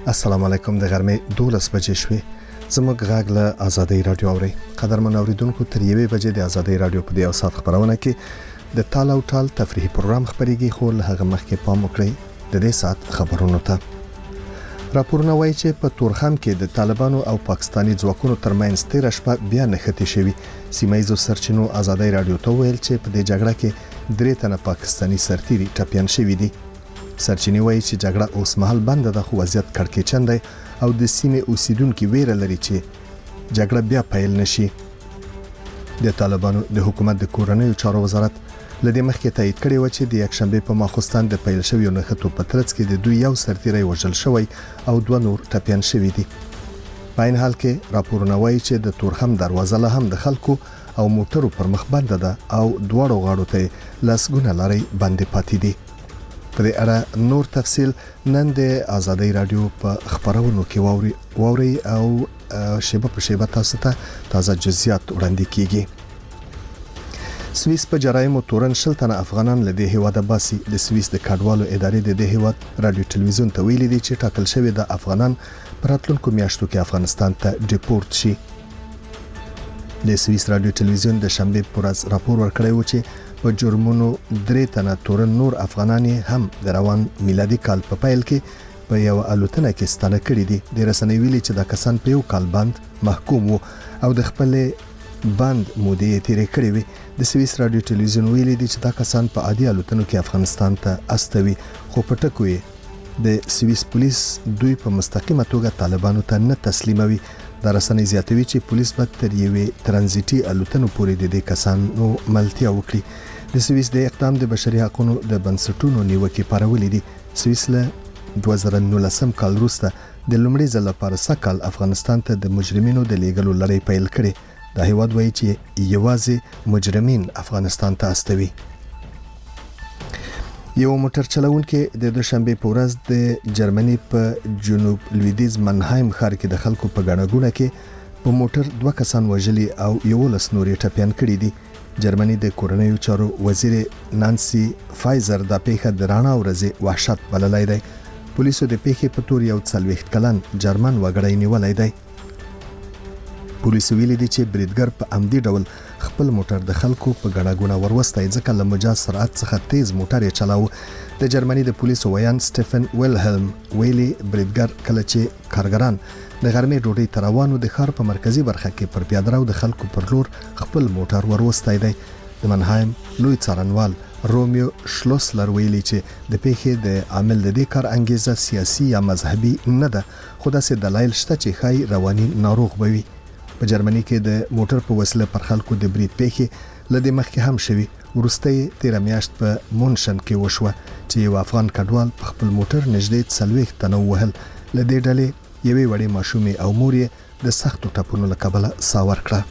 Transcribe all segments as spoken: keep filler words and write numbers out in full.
السلام علیکم. د غرمې دولس بجې شوې. زموږ غږ له آزادۍ رادیو اوري. قدرمن اوریدونکو تر یوې بجې د آزادۍ رادیو په دې او سات خبرونه کې د ټال او ټال تفریحي پروګرام خبريږي، خو له هغه مخکې پام وکړئ د دې سات خبرونو ته. راپورونه وایي چې په تورخم کې د طالبانو او پاکستاني ځواکونو ترمنځ تیر شپه بیا نښتې شوې. سیمایزو سرچینو آزادۍ رادیو ته ویل چې په دې جګړه کې درې تنه پاکستاني سرتیري ټپيان شوي دي. سرچینې وایي چې جګړه اوس مهال بند ده، خو وضعیت کړکېچن دی او د سیمې اوسیدونکو ویره لري چې جګړه بیا پیل نشي. د طالبانو د حکومت د کورنیو چارو وزارت لدې مخکې تایید کړی و چې د یکشنبه په ماخوستان د پیل شوی نښتو په ترڅ کې د دوی یو سرتیری وژل شوی او دوه نور ټپيان شوي دي. په عین حال کې راپورونه وایي چې د تورخم دروازه له هم د خلکو او موټرو پر مخ بند ده او دواړو غاړو ته لاسګونه لري بندې پاتې دي. په دې اړه نور تفصیل نن د آزادۍ رادیو په خبرونو کې ووري ووري او شیبه په شیبه تاسو ته تازه جزئیات وړاندې کیږي. سویس په جرایمو تورن شل تنه افغانان له دې هیواده باسي. د سویس د کډوالو ادارې د دې هیواد رادیو ټلویزیون ته ویلي دي چې ټاکل شوی د افغانان پر راتلونکو میاشتو کې افغانستان ته ډیپورت شي. د سویس رادیو ټلویزیون د شنبه پر ورځ راپور ورکړی و چې په جرمونو درې تنه تورن نور افغانان هم د روان میلادي کال په پیل کې په یو الوتنه کې ستانه کړي دي. د رسنۍ ویلي چې دا کسان په یو کال باند محکوم وو او د خپل باند مودې تیرې کړې وي. د سویس رادیو ټلویزیون ویلي دي چې دا کسان په عادي الوتنو کې افغانستان ته استوي، خو په ټکو یې د سویس پولیس دوی په مستقیمه توګه طالبانو ته نه تسلیموي. دا رسنۍ زیاتوي چې پولیس به تر یوې ترانزیتي الوتنو پورې د دې کسانو ملتیا وکړي. د سویس د اقدام د بشري حقوقو د بنسټونو نیوکې پارولې دي. سویس له دوه زره نولسم کال وروسته د لومړي ځل لپاره سکهال افغانستان ته د مجرمینو د لیږلو لړۍ پیل کړې. دا هیواد وایي چې یوازې مجرمین افغانستان ته استوي. یو موټر چلونکي د دوشنبه په ورځ د جرمني په جنوب لویدیز منهایم ښار کې د خلکو په ګڼه کې په موټر دوه کسان وژلي او یو لس نورې ټپيان کړي دي. جرمني د کورنیو چارو وزیر نانسي فایزر د پیښه د رانا ورځې وحشت بللای دی. پولیسو د پیښې په تور یو څلوېښت کلن جرمن وګړی نیولای دی. پولیسو ویلي دي چې بریدګر په عمدي ډول خپل موټر د خلکو په ګڼه وروستای ځکه له مجاز سرعت څخه تیز موټر یې چلاو. د جرمني د پولیسو ویان سټيفن ویلهلم ویلي بریدګر کله چې کارګران د غرمې ډوډۍ تروانو د ښار په مرکزی برخه کې پر پیاده رو د خلکو پر لور خپل موټر وروستای دی. د منهایم لوی څارنوال رومیو شلوسلر ویلي چې د پیښې د عامل د دې کار انګیزه سیاسي یا مذهبي نه ده، خو داسې دلایل شته چې خای رواني ناروغ بوي. په جرمني کې د موټر په وسیله پر خلکو د برید پیښې لدې مخکې هم شوي. ورسته تیر میاشت په مونشن کې وشوه چې یو افغان کډوال په خپل موټر نږدې څلوېښت تنه وهل. لدې ډلې یوې وړې ماشومې او مور یې د سختو ټپونو له کبله ساه ورکړه.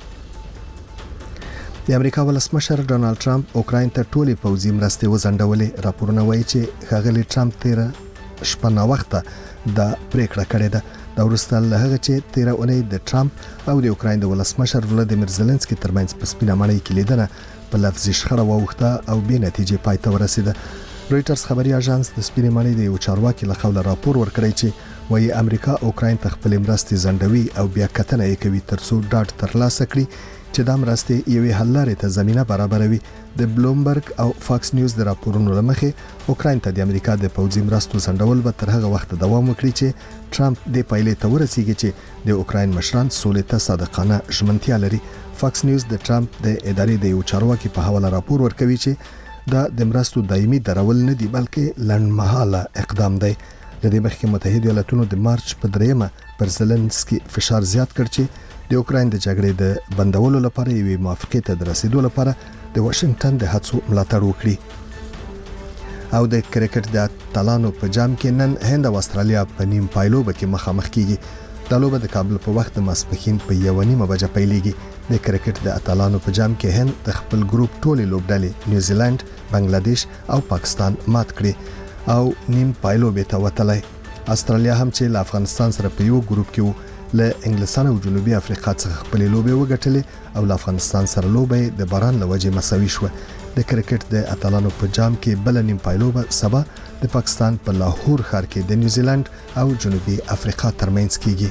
د امریکا ولسمشر ډونالد ټرمپ اوکراین ته ټولې پوځي مرستې وځنډولې. راپورونه وایي چې ښاغلي ټرمپ تیر شپه نا وخته دا پریکړه کړې ده. دا وروسته له هغه چې تیر اونۍ د ټرمپ او د اوکراین د ولسمشر ولادیمیر زيلنسکي ترمنځ په سپینه ماڼۍ کې لیدنه په لفظي شخړه واوښته او به نتیجې پای ته ورسیده. رويټرز خبري اژانس د سپینه ماڼۍ د یو چارواکي له خوا راپور ورکړی چې وایي امریکا اوکراین ته خپل مرستې ځنډوي او بیا کتنه یې کوي ترڅو ډاډ ترلاسه کړي چې دا مرستې یوې حل لارې ته زمينه برابروي. د بلومبرګ او فاکس نیوز د راپورونو لمخې اوکراین ته د امریکا د پوځي مرستو ځنډول به تر هغه وخت دوام وکړي چې ټرمپ د پایلې ته ورسیږي چې د اوکراین مشران سولې ته صادقانه ژمنتیا لري. فاکس نیوز د ټرمپ د ادارې د یو چارواکي په حواله راپور ورکوي چې دا د مرستو دایمي درول نه دي بلکې لنډمهاله اقدام دی. د دې مخکې متحده ایالاتونو د مارچ په دریمه پر زيلنسکي فشار زیات کړ چې د اوکراین د جګړې د بندولو لپاره یوې موافقې ته د رسیدو لپاره د واشنگټن د هڅو ملاتړ وکړي. او د کرکټ د اتلانو په جام کې نن هند او استرالیا په نیم پایلوبه کې مخامخ کیږي. د لوبه د کابل په وخت د ماسپښین په یو نیمه بجه پیلېږي. د کرکټ د اتلانو په جام کې هند د خپل ګروپ ټولې لوبډلې نیوزیلند، بنگلاديش او پاکستان مات کړي او نیم پایلوبه ته وتلی. استرالیا هم چې له افغانستان سره په یو ګروپ کې وو له انګلستان او جنوبي افریقا څخه خپل لوبې وګټلې او له افغانستان سره لوبې د باران له وجې مساوي شو. د کرکټ د اتلانو په جام کې بل نیم پایلوبه سبا د پاکستان په لاهور ښار کې د نیوزیلند او جنوبي افریقا ترمنځ کیږي.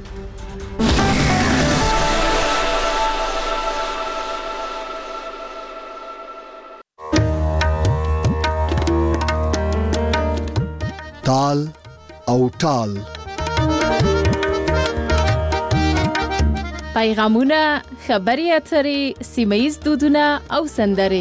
تال او ټال پیغامونه، خبري اترې، سیمه‌ییز دودونه او سندرې.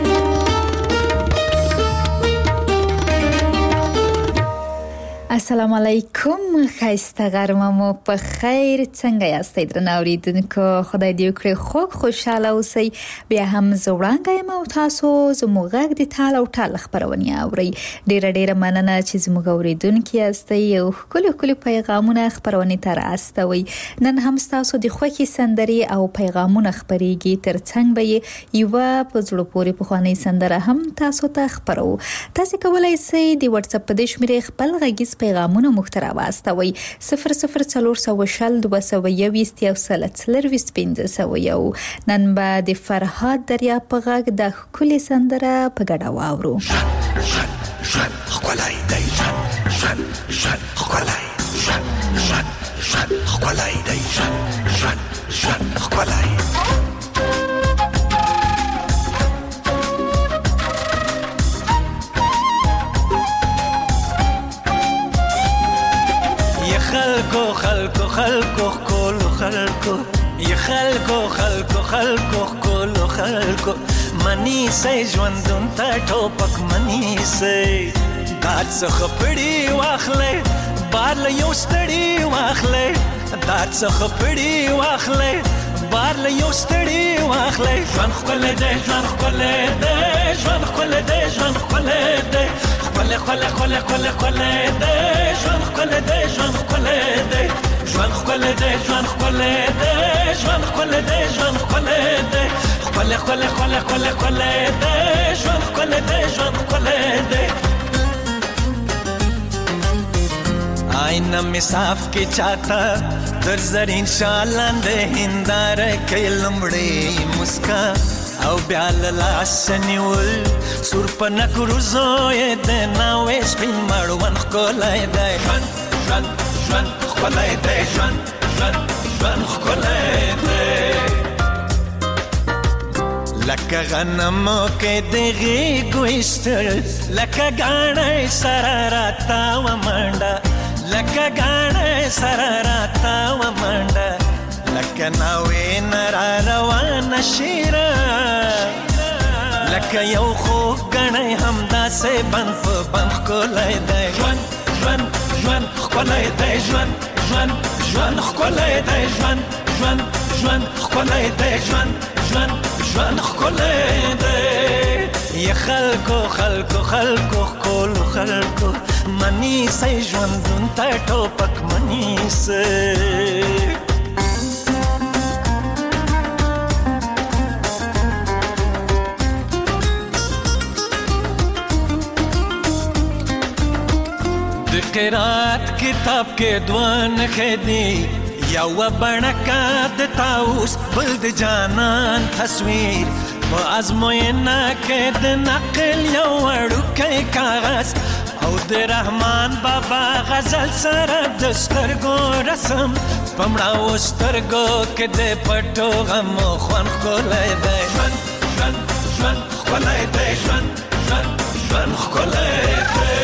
السلام علیکم، خایسته غرمه مو په خیر. څنګه یاستئ درنو اوریدونکو؟ خدای دې وکړي خوږ خوشاله اوسئ. بیا هم زوړانګه یم او تاسو زموږ غږ د تال او ټال خبرونه اورئ. ډیره ډیره مننه چې زموږ اوریدونکو یاستئ او ښکلي ښکلي پیغامونه خبرونه تر استوي. نن هم تاسو د خوښي سندري او پیغامونه خبريږي، ترڅنګ به یو په زړه پورې په خواني سندره هم تاسو ته خبرو. تاسو کولای شئ د واتس اپ په دې شمیرې خپل غږیز پیغامونه مخترا واستوي صفر صفر څلور سوه شل دوه سوه یوویشت یو سل څلرویشت پنځه سوه یو. نن به د فرهاد دریا په غږ د ښکلي سندره په ګډه واورو. ژوند ژوند ژوند ښکلی دی، ژوند ژوند ژوند ښکلی، ژوند ژوند ژوند ښکلی دی، ژوند ژوند ژوند ښکلی. خلکو خلکو خلکو خلکو خلکو ی خلکو خلکو خلکو خلکو خلکو منی سي ژوندون ته ټوپک منی سي دات څخه پړی واخلې بار له یو ستړی واخلې دات څخه پړی واخلې بار له یو ستړی واخلې ژوند خپل دې ژوند خپل دې ژوند خپل دې ژوند خپل دې خپل خپل خپل خپل خپل دې ژوند خپل دې ژوند خپل دې ژوند خپل دې ژوند خپل دې ژوند خپل دې ژوند خپل دې خپل خپل خپل خپل خپل دې ژوند خپل دې ژوند خپل دې آینه می صاف کی چاته در زرین شالند هندار کې لمړې مسکا او بیا لاس نیول سور پنا کروزوې د ناوې سپین مړون خولای دی ژوند ژوند ژوند خولای دی ژوند ژوند ژوند خولای دی لکه غنم کې دغه ګوشتل لکه غاڼې سره راتا و منډه لکه غاڼې سره راتا و منډه لکه ناوې نرا روان شیرا لکه یو خو غنې همدا سه بند په بند خولای دی ژوند ژوند ژوند خولای دی ژوند ژوند ژوند خولای دی ژوند ژوند ژوند خولای دی ژوند ژوند ژوند خولای دی ی خلکو خلکو خلکو خلکو خلکو منی سي ژوندون ته ټوپک منی سي قرات کتاب کې دوان خېدی یو بڼکا د تاوس بل د جانان تصویر په ازموینه کې د نقل یو وړوکی کاغذ او د رحمان بابا غزل سره د سترګو رسم پمړاو سترګو کې د پټو غم خوان خولای دی ژوند ژوند ژوند خولای دی ژوند ژوند ژوند خولای دی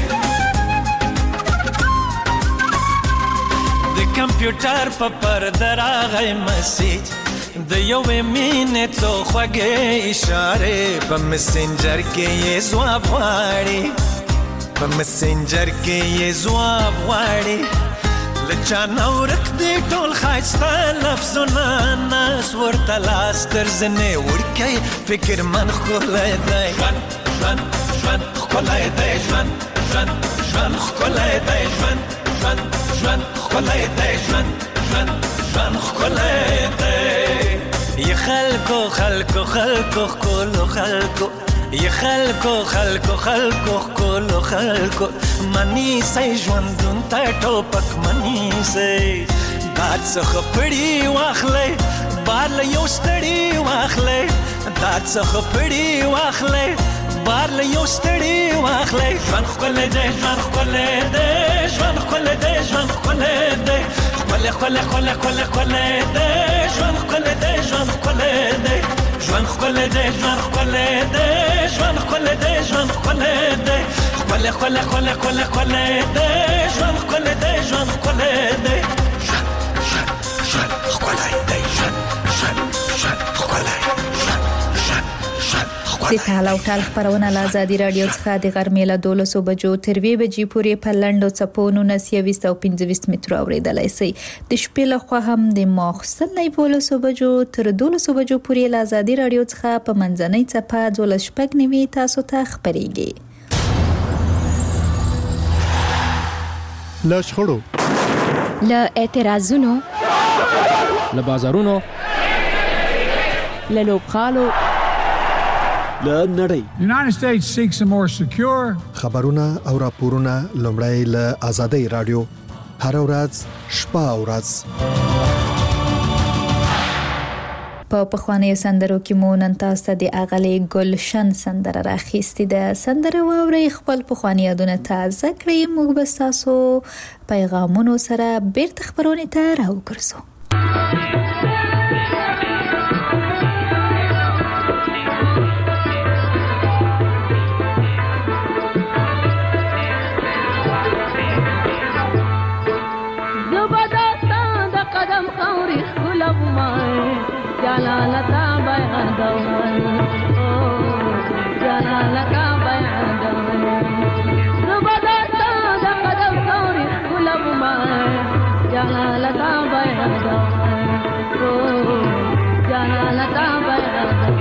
کمپیوټر په پرده راغی مسیج د یوې مینې څو خوږې اشارې په مسنجر کې یې ځواب غواړي په مسنجر کې یې ځواب غواړي له چا نه ورک دي ټول ښایسته لفظونه ناس ورته لاس تر زنې وړکی فکر من ښکلی دی ژوند ژوند ژوند ښکلی دی ژوند ژوند ژوند ښکلی دی ژوند ژوند ژوند خولای دی ژوند ژوند ژوند خولای دی ی خلکو خلکو خلکو خلکو خلکو ی خلکو خلکو خلکو خلکو خلکو منی سي ژوندون ته ټوپک منی سي داد څخه پړی واخلې بار له یو ستړي واخلې داد څخه پړی واخلې بار له یو ستړي واخلې ژوند خپل دې ژوند خپل دې ژوند خپل دې ژوند خپل دې خپل خپل خپل خپل خپل دې ژوند خپل دې ژوند خپل دې ژوند خپل دې ژوند خپل دې ژوند خپل دې ژوند خپل دې خپل خپل خپل خپل خپل دې ژوند خپل دې ژوند خپل دې د تاله او ټال خبرونه له ازادي رادیو څخه د غرمې له دولسو بجو تر وی بجې پورې په لنډو څپو نولس یویشت او پنځه ویشت مترو اورېدلای شئ. د شپې له خوا هم د ماخوستن له یولسو بجو تر دولسو بجو پورې له ازادي رادیو څخه په منځنۍ څپه دولس شپږ نوي تاسو ته خبرېږي. له شخړو، له اعتراضونو، له بازارونو، له لوبغالو، له نړۍ. The United States seeks a more secure خبرونه او راپورونه لومړی له آزادۍ رادیو هر ورځ شپه او ورځ په پخوانیو سندرو کې مو نن تاسو ته د اغلې ګلشن سندره راخیستې ده. سندره واورئ، خپل پخواني یادونه تازه کړئ. موږ به تاسو پیغامونو سره بیرته خبرونه ته راوګرځو. جلالتا بیان دوان او جلالتا بیان دوان زبادتا دا قدم ثوري قلب ما جلالتا بیان دوان او جلالتا بیان دوان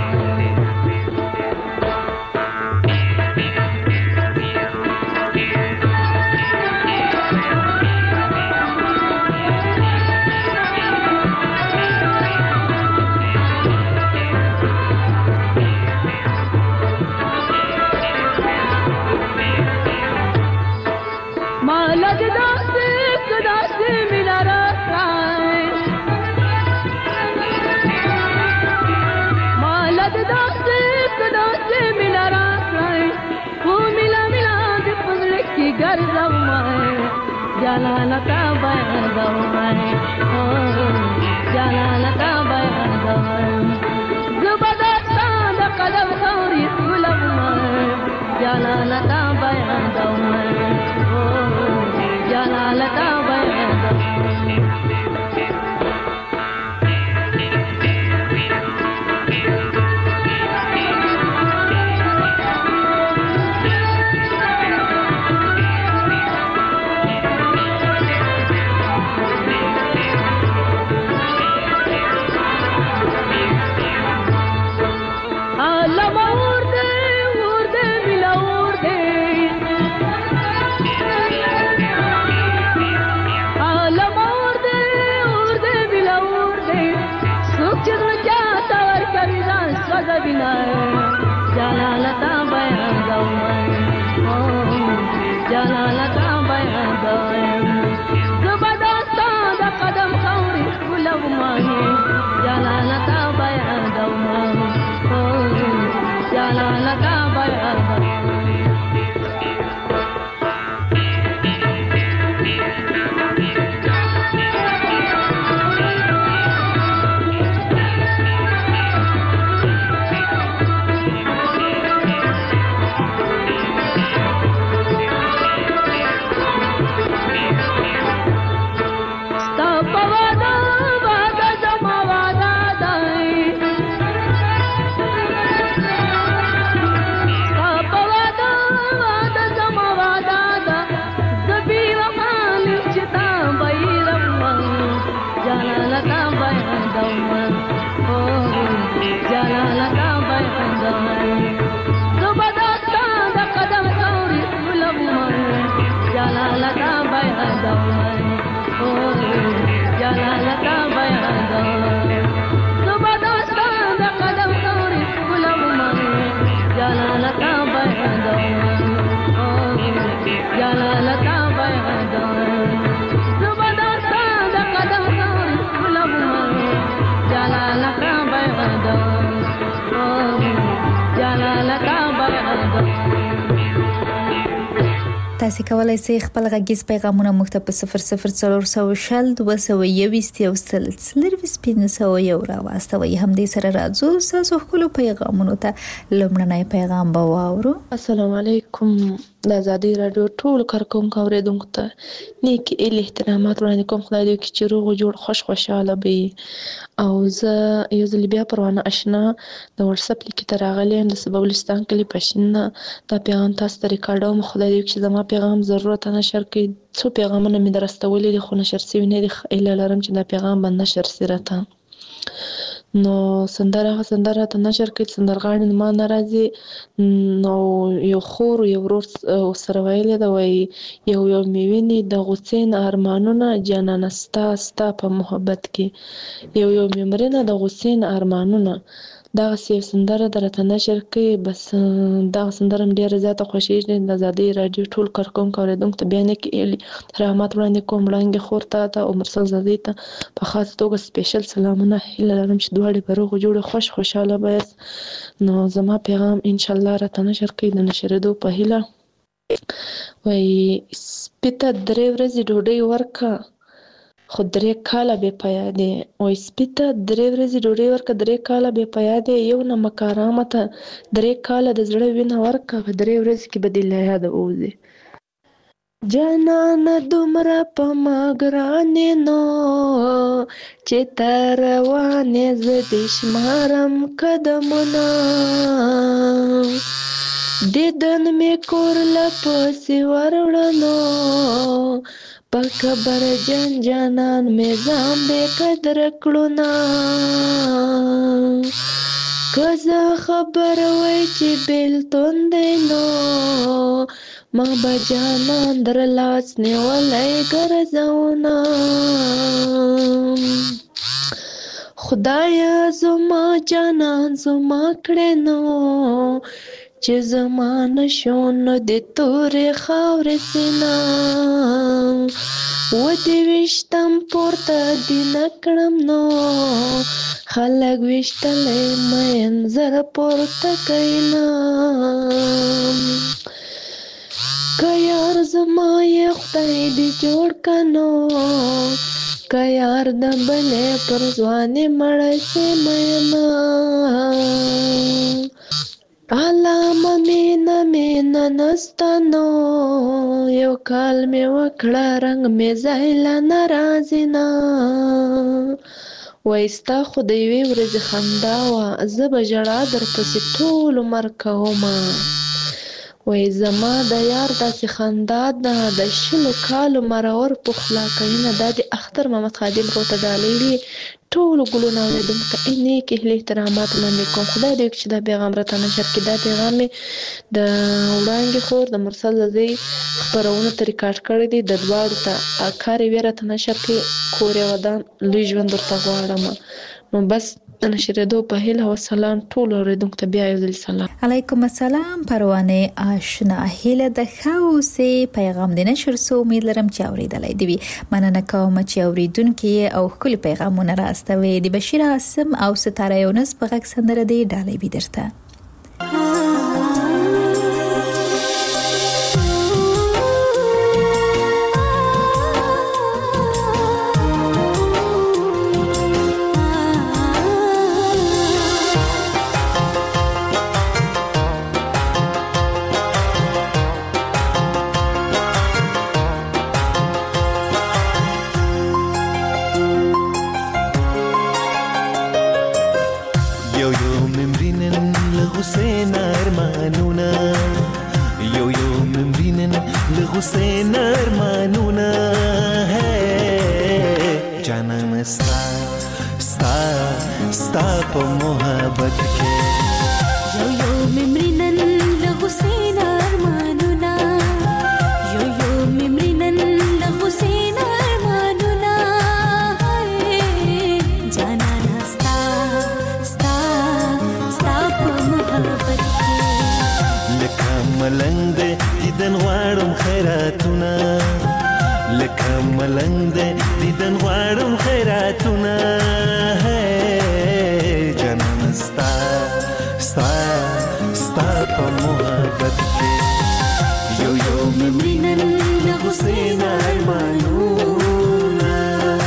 جلالتا بیان دوان او جلالتا بیان دوان زبادتا دا قدم ثوري قلب ما جلالتا بیان دوان او جلالتا بیان دوان जलालता बैन दोवन ओ जलालता बैन दोवन ज़बरदस्ता दा कदम ख़ौरी गुलब माही जलालता बैन दोवन ओ जलालता बैन दोवन تاسو کولای شئ خپل غږیز پیغامونه موږ ته په صفر صفر څلور سوه شل دوه سوه یوویشت یو سل څلرویشت پنځه سوه یو راواستوئ. همدې سره راځو ستاسو خپلو پیغامونو ته. لومړنی پیغام به واورو. السلام علیکم. د آزادۍ راډیو ټول کارکونکو اوریدونکو ته نیک ایل احترامات وړاندې کوم. خدای دې وکړي چې روغ او جوړ خوش خوشاله وي. او زه یو ځل بیا پروانه اشنا د واتس اپ لیک ته راغلی یم د سبولستان کلي پښین. دا پیغام تاسو ته ریکارډوم. خدای دې وکړي چې زما پیغام ضرورت نشر کړي. څو پیغامونه مې درستولي دي خو نشر شوي نه دي. ایله لرم چې دا پیغام به نشر شي راته. نو سندره هغه سندره ته نشر کړي سندرغاړي ما ناراضي. نو یو خور یو ورور سره ویلې دا وای یو یو مې ویني د غوسین ارمانونه جانانه ستا ستا په محبت کې یو یو مې مرینه د غوسین ارمانونه. دا سی سندره درته نشر کړي. بس دا سندره مې ډیره زیاته خوښیږي. د آزادۍ راډیو ټول کارکونکو اوریدونکو ته بیان کې رحمت وړاندې کوم. وړاندې خور ته ته او مرسل زادۍ ته په خاص توګه سپیشل سلامونه. هیله لرم چې دواړې به روغ جوړ خوش خوشاله وایاست. نو زما پیغام ان شاء الله راته نشر کړي د نشریدو په هیله. وای سپي ته درې ورځې ډوډۍ ورکه خو درې کاله بې پیا دی. وای سپي ته درې ورځې ډوډۍ ورکه درې کاله بې پیا دی. یو نمک ارامه ته درې کاله د زړه وینه ورکه په درې ورځې کې به دې له یاده ووځي. جانانه دومره په ما ګرانې نو چې ته روانې زه دې شمارم قدمونه. دیدن مې کور له پسې وروړنو په کبر جان جانان مې ځان بې قدره کړونه. که زه خبر وای چې بېلتون دی نو ما به جانان در لاس نیولی ګرځونه. خدایه زما جانان زما کړې نو چې زما نشو نو د تورې خاورې سینه. و دې ویشتم پورته دې نه کړم نو خلک ویشتلی مین زره پورته کوي نه. که یار زما یې خدای دې جوړ که نو که یار د بلې پر ځوانې مړی سي مینه. علامه مینه مینه نسته نو یو کال مې وکړه رنګ مې ځای له ناراضي نه. وای ستا خو د یوې ورځې خندا وه زه به ژړا درپسې ټول عمر کومه. وای زما د یار داسې خندا ده د شلو کالو مرور پخلا کوینه. دا د اختر محمد خادم روته ډالۍ ټولو ګلونه اوریدونکو ته نیک احترامات وړاندې کوم. خدای دې وکړي چې دا پیغام راته نشر کړي. دا پیغام مې د وړانګې خور د مرسل زادۍ خپرونو ته ریکارډ کړی دی. د دواړو ته کار یې راته نشر کړي. کور یې ودان لوی ژوند ورته غواړم. نو بس د نشریدو په هیله او سلام ټول اوریدونکو ته بیا یو ځل سلام. علیکم السلام پروانه آشنا. هیله د خاوسې پیغام د نشر سو امید لرم چې اوریدلای دی. مننه کوم چې اوریدونکو او خپل پیغامونه راستوي. د بشیر عاصم او ستاره یونس په غږ سندره دی ډالۍ بي درته. حسین ارمانونه ہے جانان ستا ستا ستا په محبت کې یو یو ممرینن له حسین ارمانونه یو یو ممرینن له حسین ارمانونه جانان ستا ستا ستا په محبت کې لکه ملنګ دیدن غواړم خیراتونه لکه ملنګ دیدن غواړم خیراتونه جانان ستا ستا ستا په محبت کې یو یو ممرینن لغسین ارمانونا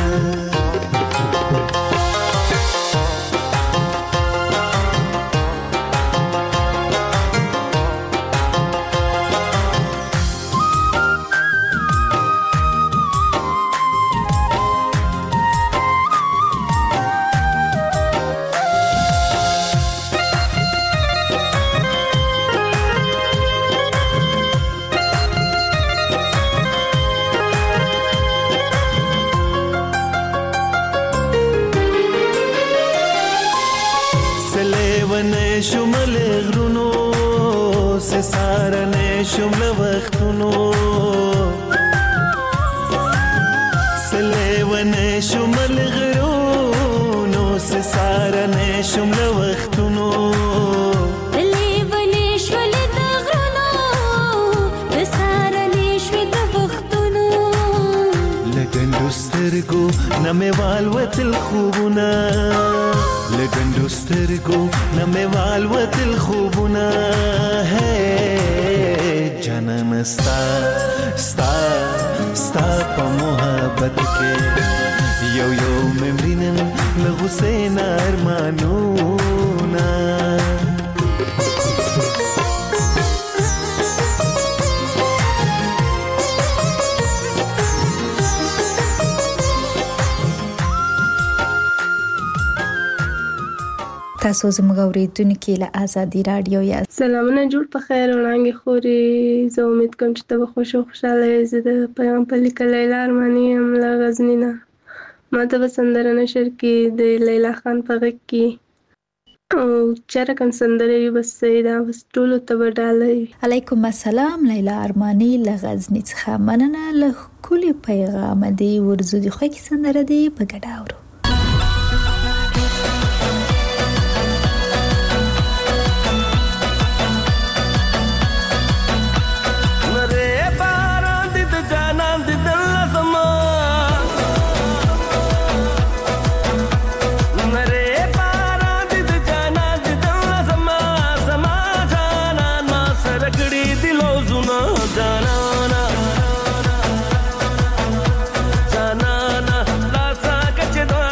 شمل غرونو سه سارنه شمل وختونو سلیونه شمل غرونو سه سارنه شمل وختونو لیونه شمل غرونو سه سارنه شمل وختونو لګندو سترګو نمه والوتل خوبونه لګندو سترګو نمه والوتل خوبونه ہے جانان ستا ستا ستا په محبت کې یو یو ممرینن لغسین ارمانونا تاسو زموږ اوریدونکو له آزادي رادیو یا سلامونه جوړ په خیر وړاندې خوري زه امید کوم چې تاسو خوشو خوشاله یاست د پیغام په لیکل لیلا ارماني هم له غزنی نه ما ته سندره نشر کې د لیلا خان په غږ کې او چېرې کوم سندره یو بس دا بس ټول ته وډالې علیکم السلام لیلا ارماني له غزنی څخه مننه له کلی پیغام دی ورزو دی خو کې سندره دی په ګډه اورو Janana, la sa kachda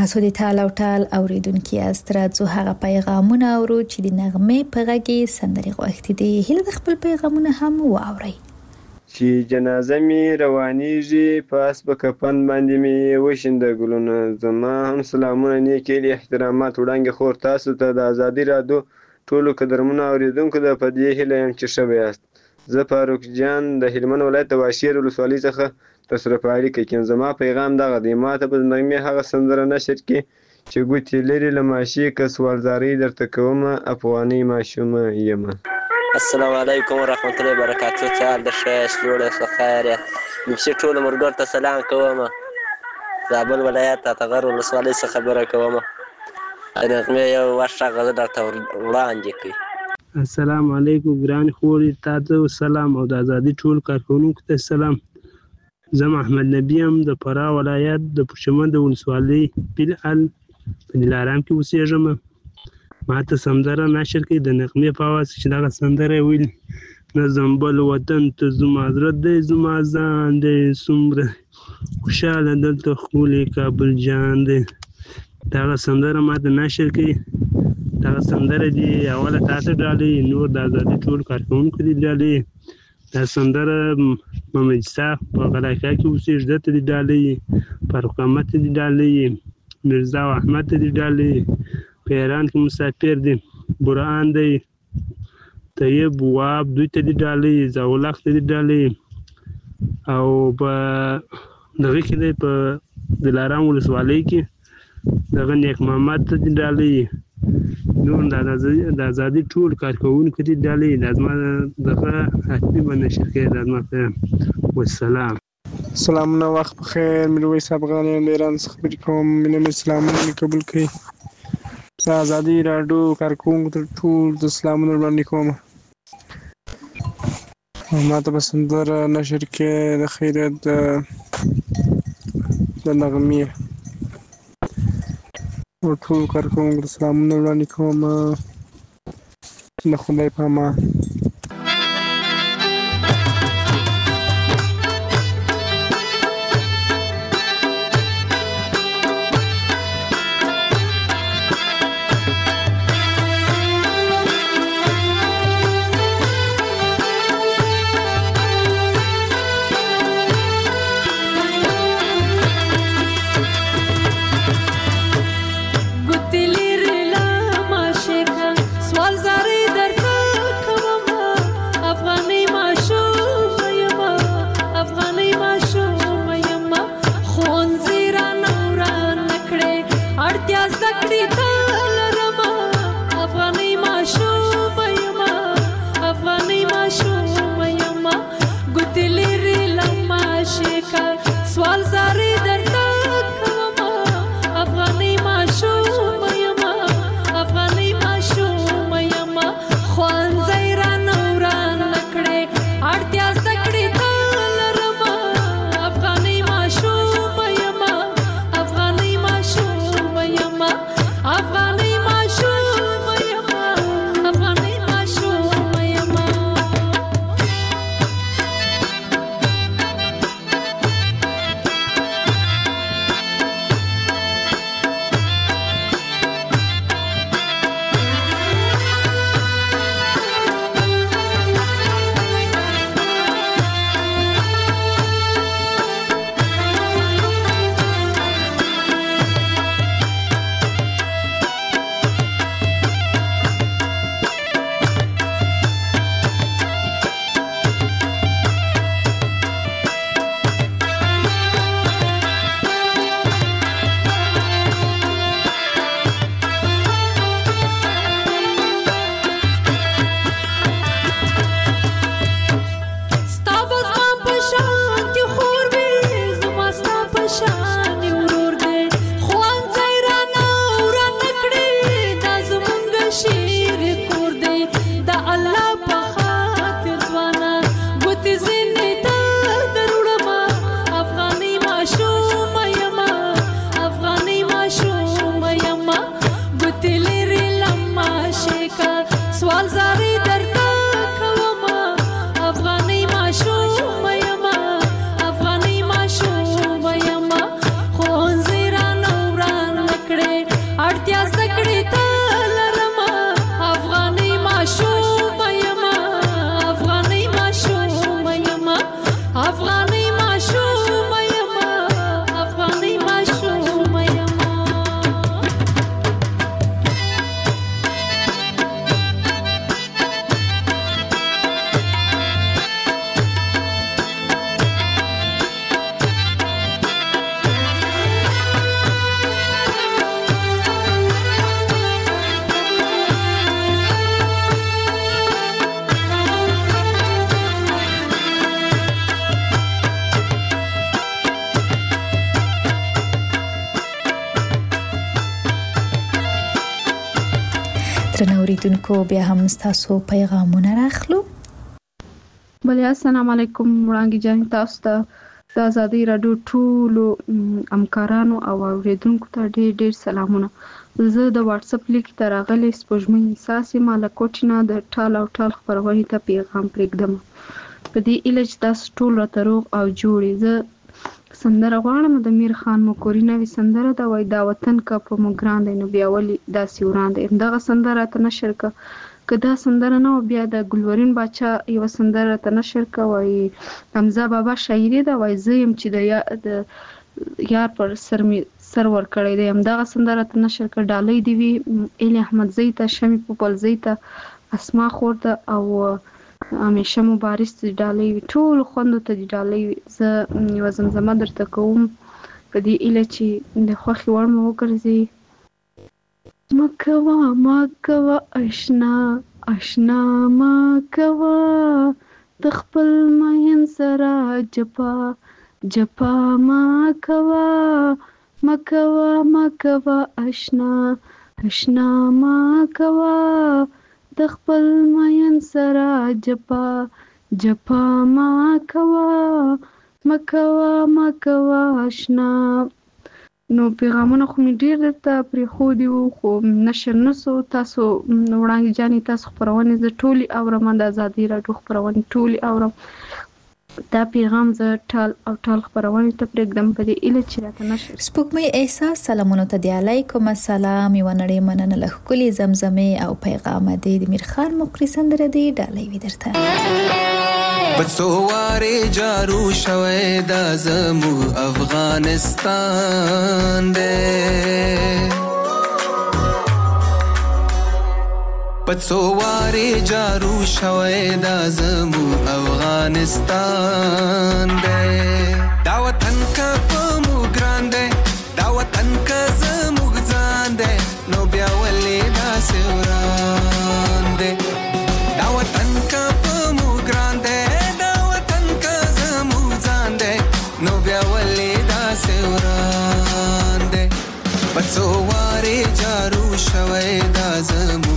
تاسو د تال او ټال اوریدونکو یاست. راځو هغه پیغامونه اورو چې د نغمې په غږ کې سندرې غوښتي دي. هیله د خپل پیغامونه هم واورئ. چې جنازه می روانیږي پاس په کفن باندې می وشنده ګلونه. زما هم سلامونه نیکې احترامات وړاندې خور تاسو ته د ازادي رادیو ټولو قدرمنو اوریدونکو د پدې هیله یم چې ښه یاست. زه فاروق جان د هلمند ولایت د واشیر ولسوالۍ څخه تاسو په اړیکه کې زما پیغام دغه دی. ماته په نغمې هغه سندره نشر کې چې ګوتې لري لماشي کسوالداري درته کوم افغاني ماشومه یم. السلام علیکم ورحمت الله وبرکاته. چال د ښه جوړه څه خیر مې ټول مرګر ته سلام کوم. زابل ولایت اتغر ولسوالۍ څخه خبره کوم. نغمې یو ورشه غزه درته وړاندې کړي. السلام علیکم ګران خوري تاسو سلام او د ازادي ټول کارکونکو ته سلام. زه محمد نبی ام د فراه ولایت د پښمن د ولسوالۍ بلال په دلارام کې اوسېږم. ما ته سندره نشر کړي د نغمې په اواز چې دغه سندره ویل نظم بل وطن ته زما زړه دی زما ځان دی څومره خوشحاله دلته ښکلی کابل جان دی. دغه سندره ما ته نشر کړي. دغه سندره دي اوله تاسو ډالۍ نور د ازادي ټول کارکونکو دي ډالۍ. دا سندره محمد صاحب په غلاکا کې اوسېږي دته دي ډالۍ. فاروق احمد دي ډالۍ. مرزا احمد دي ډالۍ. په ایران کې مسافر دي برهان دی طیب واب دوی ته دي ډالۍ. زاولخ ته دي ډالۍ. او په دغه کې دی په دلارام ولسوالۍ کې دغه نیک محمد ته دي ډالۍ. نور د ازادي ټول کارکونکو دي ډالۍ. لازمه دغه حتمي به نشر کړي لازمه. والسلام. سلامونه وخت بخیر. میرویس افغان له ایران څخه خبرې کوم. مینه سلامونه قبول کړئ. زه ازادي راډیو کارکونکو ته ټول د سلامونه وړاندې کوم. ما ته به سندره نشر کړې د خیرت د نغمې او ټول کارکونکو ته سلامونه وړاندې کوم. د خدای په امان. سوال زاری در تا کما درنو اوریدونکو بیا هم تاسو پیغامونه راخلو. بله السلام علیکم وړاندې جان تاسو ته د آزادۍ راډیو ټولو همکارانو او اوریدونکو ته ډېر ډېر سلامونه. زه د واتس اپ لیک ته راغلی سپوږمۍ احساس یم له کوټې نه د ټال او ټال خپرونې ته پیغام پرېږدم په دې هیله چې تاسو ټول راته روغ او جوړ یې. زه سندره غواړم د میر خان مکوري نوې سندره ده وایي دا وطن که په موږ ګران دی نو بیا ولې داسې وران دی. همدغه سندره راته نشر که که دا سندره نه وه بیا د ګلورین باچا یوه سندره راته نشر که وایي حمزه بابا شاعري ده وایي زه یم چې د د یار پر سر مې سر ورکړی دی. همدغه سندره راته نشر که. ډالۍ دې وي ایل احمدزۍ ته شمې پوپلزۍ ته اسما خور ته او همیشه مبارز ته ډالۍ وي ټولو خوندو ته دې ډالۍ وي. زه یوه زمزمه درته کوم په دې هیله چې د خوښې وړ مو وګرځي. مکوا مکوا اشنا اشنا مکوا د خپل مین سره جپا جپا مکوا مکوا مکوا اشنا اشنا مکوا د خپل مین سره جپا جپا مکوا مکوا مکوا اشنا. نو پیغامونه خو مې ډېر درته پرېښودي وو خو نشر نه سو. تاسو وړاندې جانې تاسو خپرونې زه ټولې اورم د ازادۍ راډیو خپرونې ټولې اورم. دا پیغام زه ټال او ټال خپرونې ته پرېږدم په دې هیله چې راته نشر. سپوږمۍ احساس سلامونو ته دی علیکم السلام. یوه نړۍ مننه له ښکلې زمزمې او پیغامه دی د میر خان مکري سندره دی ډالۍ وي درته. بڅو واره جارو شوه دا زمو افغانستان دے بڅو واره جارو شوه دا زمو افغانستان دے دا وطن کا پمو ګران دے دا وطن کا زمو ځان دے نو بیا ولې دا سوران دے دا وطن کا پمو ګران دے نو بیا ولې دا سوران دے بڅو واره جارو شوه دا زمو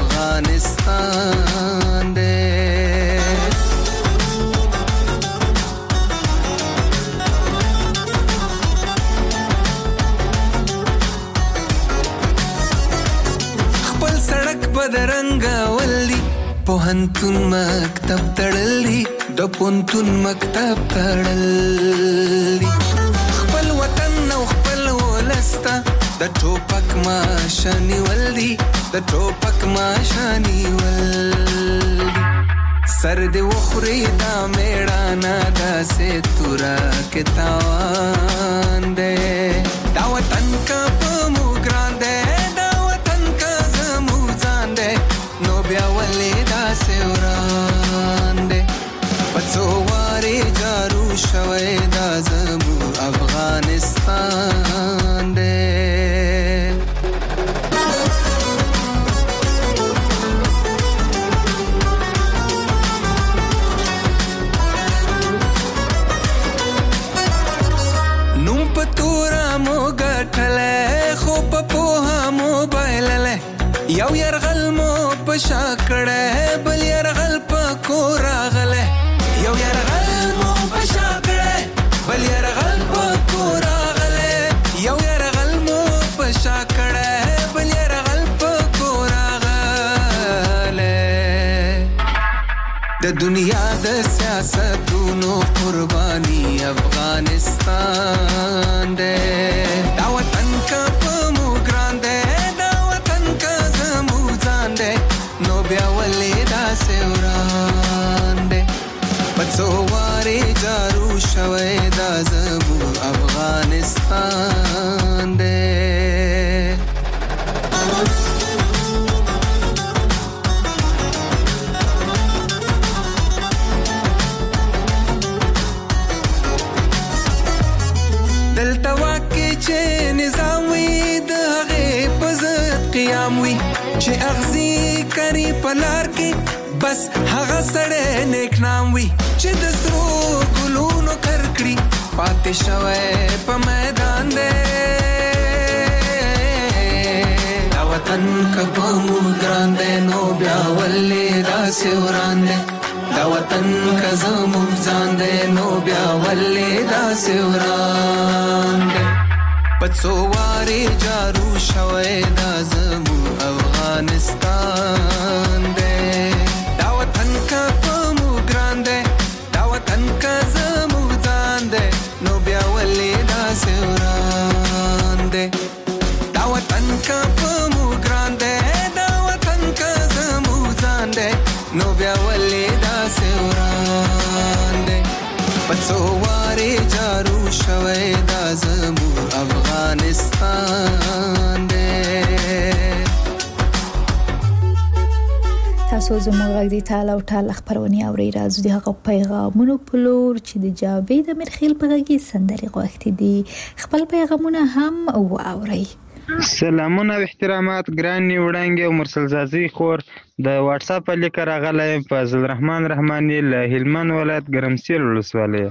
افغانستان دے. خپل سړک بدرنګ ولي پوهنتون مکتب تړلی د پونتون مکتب تړلی خپل وطن او خپل ولستا د ټوپک ماشانی ولدي د ټوپک ماشانی ولدي سر دې وخوري دا میړانا داسې تورا کې تاوان دې دا وطن کا پمو ګران دې دا وطن کا زمو ځان دې نو بیا ولې دا سوران دې بڅو واره جارو شوه دا زمو افغانستان دے. نوم پتورا مو گټلې خو په پوها موبایل له یو يرغل مو پشا کړه بل يرغل په کور غله یو يرغل مو پشا کړه بل يرغل په کور غله یو يرغل مو پشا کړه بل يرغل په کور غله د دنیا د سیاستونو قرباني افغانستان دې دا وطن کا پمو ګران دې دا وطن کا زمو ځان دې نو بیا ولې دا سوران دې بڅو واره جارو شوه دا زمو افغانستان دے. دلته واکې چې نظام وي د هغې په ضد قیام وي چې اغزي کوي په لار کې بس هغه سړی نیک نام وي چې د سرو ګلونو کرکړي پاتې شوی په میدان دی دا وطن وطن کبه مو ګران دی نو بیا ولې داسې وران دی دا وطن که زموږ ځان دی نو بیا ولې داسې وران دی په څو وارې جارو شوی دا زموږ افغانستان دی دا وطن که په مو ګران دی دا وطن که زموږ ځان دی نو بیا ولې داسې وران دی دا وطن که په مو ګران دی دا وطن که زموږ ځان دی نو بیا ولې داسې وران دی په څو وارې جارو شوی دا زموږ افغانستان دی تاسو زموږ غږ د ټال او ټال خبرونه اورئ راځو د هغه پیغامونو په لور چې د جاوید امرخیل په غږ سندري غوښتي دي خپل پیغامونه هم واورئ. سلامونه او احترامات ګراني وړانګې او مرسل زازي خور د واتس اپ لیک راغلی فضل الرحمن رحماني له هلمند ولایت ګرمسیر ولسوالۍ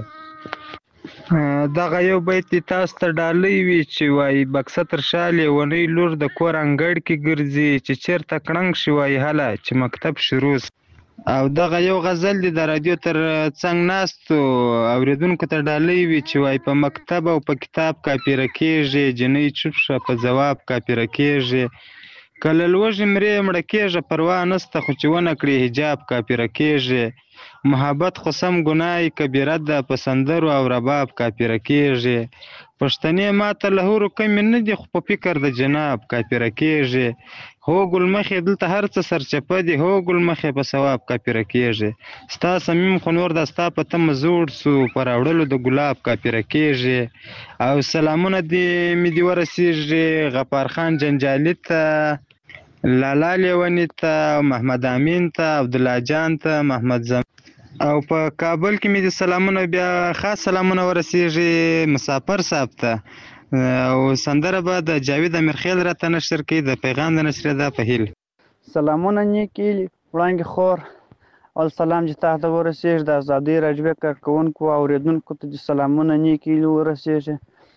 دغه یو بیت تاسو ته ډالۍ وي چې وایي بکسه تر شالې ونی لور د کور انګړ کې ګرځي چې چیرته کړنګ شي وایي هله چې مکتب شروع او دغه یو غزل دی د رادیو تر څنګ ناستو اوریدونکو ته ډالۍ وي چې وایي په مکتب او په کتاب کاپیره کېږي جنۍ چوپ شه په ځواب کاپیره کېږي کله لوږې مرې مړه کېږه پروا نسته خو چې ونه کړې حجاب کاپیره کېږي محبت خو سم ګناه کبیره ده په سندرو او رباب کاپیره کېږي پښتنې ماته له هورو کمې نه دي خو په فکر د جناب کاپیره کېږي هو ګل مخې دلته هر څه سرچپه دي هو ګل مخې په ثواب کاپیره کېږي ستا صمیم خو نور دا ستا په تمه زوړ سو په راوړلو د ګلاب کاپیره کېږي او سلامونه دې مې دې ورسېږي غفار خان جنجالي ته لالا لیوني ته محمد امین ته عبدالله جان ته محمد زم او په کابل کې مې د سلامونه بیا خاص سلامونه ورسېږي مسافر صاحب ته او سندره به د جاوید امرخیل راته نشر کوي د پیغام د نشر ده په هیل سلامونه نیکي وړانګې خور او سلام چې تاسو ته ورسېږي د ازادۍ راډیو کارکوونکو او اورېدونکو ته د سلامونه نیکي ورسېږي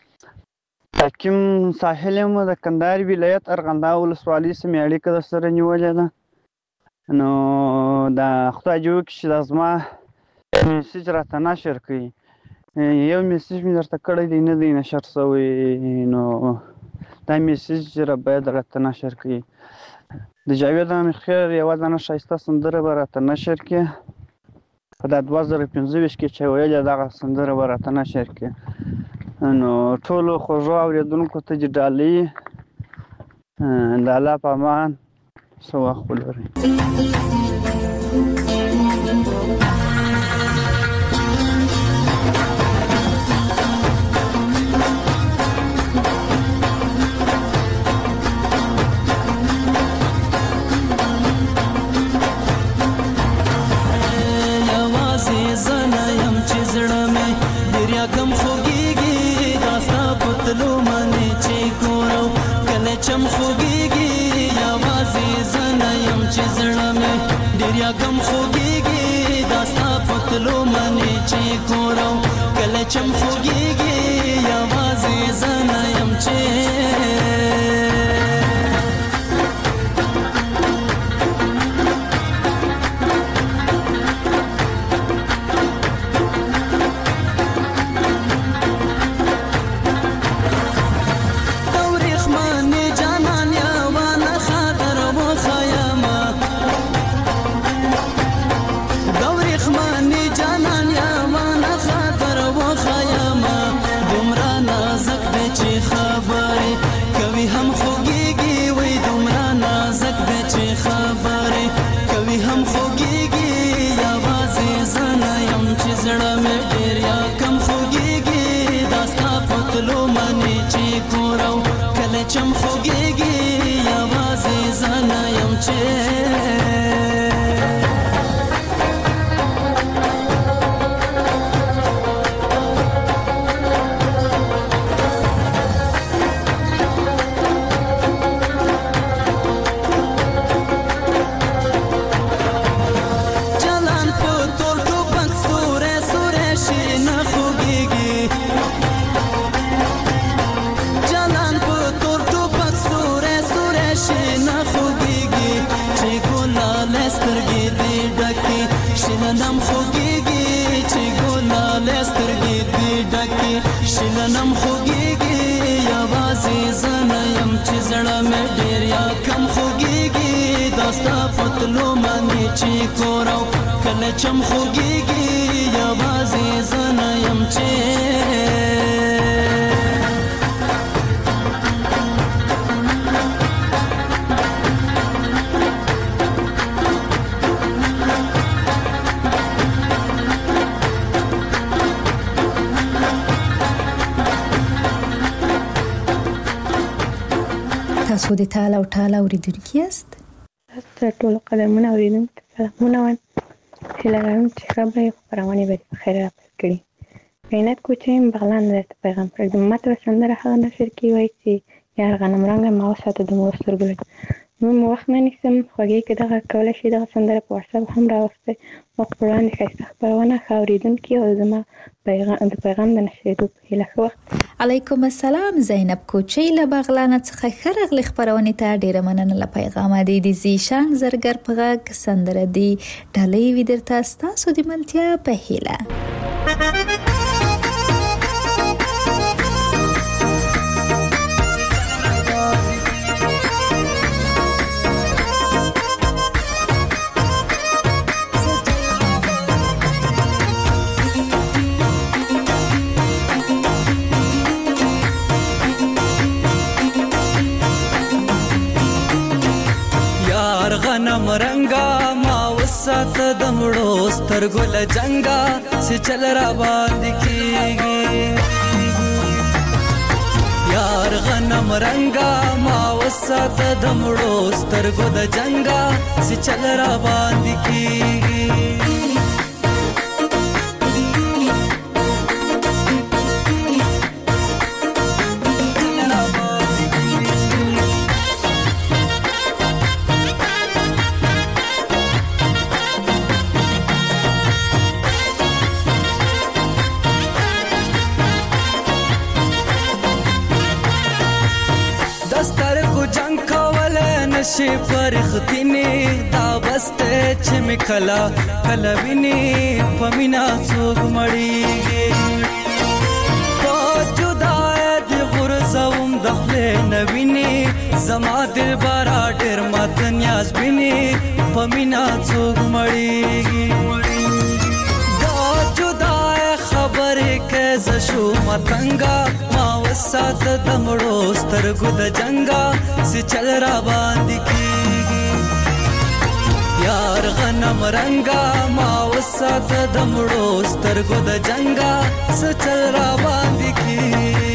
حکیم ساحل یم د کندهار ولایت ارغنداو ولسوالۍ سمې اړیکه درسره نیولې ده نو دا خدای جوړ کړي چې دا زما میسج راته نشر کړي یو میسج مې درته کړی دی نه دی نشر شوی نو دا میسج را باید راته نشر کړي د جاوید امرخیل یوه دانه ښایسته سندره به راته نشر کړي په دا دوه زره پنځه ویشت کې چې ویلې دغه سندره به راته نشر کړي نو ټولو خوږو اورېدونکو ته دې ډالۍ د الله په امان څه وخت ولرئ چم خوږیږي یوازې زه نه یم چې زړه مې ډېر یاګم خوږیږي دا ستا په تلو منې چې ګورم کله چم خوږیږي یوازې زه نه یم چې چم خوږیږي یوازې زه نه یم چې Sur پتلو منی چی کورو کله چم خوږیږي یوازې زه نه یم چې تاسو د تال او ټال اوریدونکي یاست؟ تاسو ټول قدمونه اوریدونکو ته سلامونه وایم. هیله لرم چې خبرې خپرونې به په خیر راپیل کړي. عینت کوچیم بغلان درته پیغام پرېږدم. ماته به سندره هغه نشر کې وایي چې یار غنم رنګه ما وساته د مور سترګو لږ نور مو وخت نه نیسم. خوږې که دغه کولی شي دغه سندره په وټساپ هم راوستئ. موږ په وړاندې ښایسته خپرونه ښه اورېدونکي او زما د پیغام د نشرېدو په هیله ښه وخت. علیکم السلام. زینب کوچی له بغلان څخه ښه راغلې خپرونې ته. ډېره مننه له پیغامه دی د زیشانګ زرګر په غږ سندره دی ډالۍ وي درته ستاسو د ملتیا په هیله. غنم رنگا ما وسات د مړو سترګو له جنگا سي چل را باندې کیږي. یار غنم رنگا ما وسات د مړو سترګو د جنگا سي چل را باندې کیږي. شي فرختینه دا بسته چې مکلا کلا ویني پمینا څوک مړیږي. په جدای د غرزوم دخله نویني زما دل بارا ډېر مات نیاز بیني پمینا څوک مړیږي. دا جدای خبرې کې ز شو متنګا ما وسات د مړو سترګو د جنگا سي چل را باندې کیږي. یار غنم رنگا ما وسات د مړو سترګو د جنگا سي چل را باندې کیږي.